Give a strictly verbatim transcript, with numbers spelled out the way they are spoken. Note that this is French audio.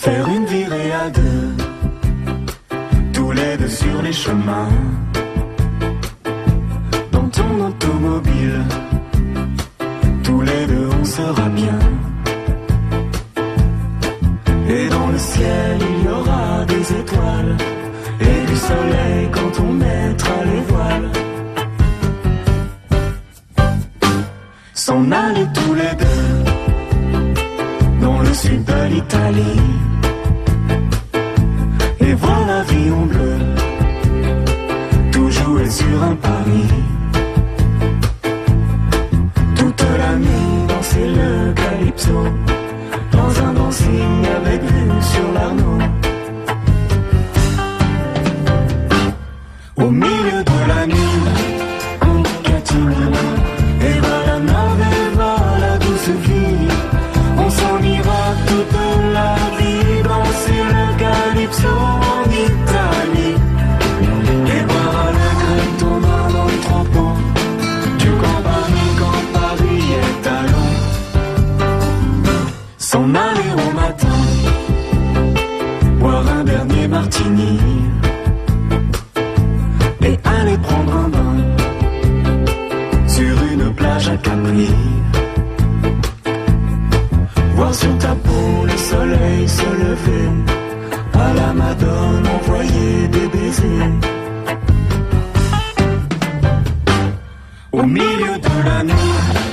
Faire une virée à deux, tous les deux sur les chemins, dans ton automobile, tous les deux on sera bien. Et dans le ciel il y aura des étoiles et du soleil quand on mettra les voiles. S'en aller tous les deux dans le sud de l'Italie et voir l'avion bleu tout jouer sur un pari. Toute la nuit danser le calypso dans un dancing avec vue sur l'Arno. Au milieu de la nuit on catimine et va la nave et va la douce vie. On s'en ira toute la vie danser le calypso en Italie et boire à la crème tournant dans le trempeau du Grand Paris quand Paris est à l'eau. S'en aller au matin, boire un dernier martini et aller prendre un bain sur une plage à Capri. Voir sur ta peau le soleil se lever, à la Madone envoyer des baisers. Au milieu de la nuit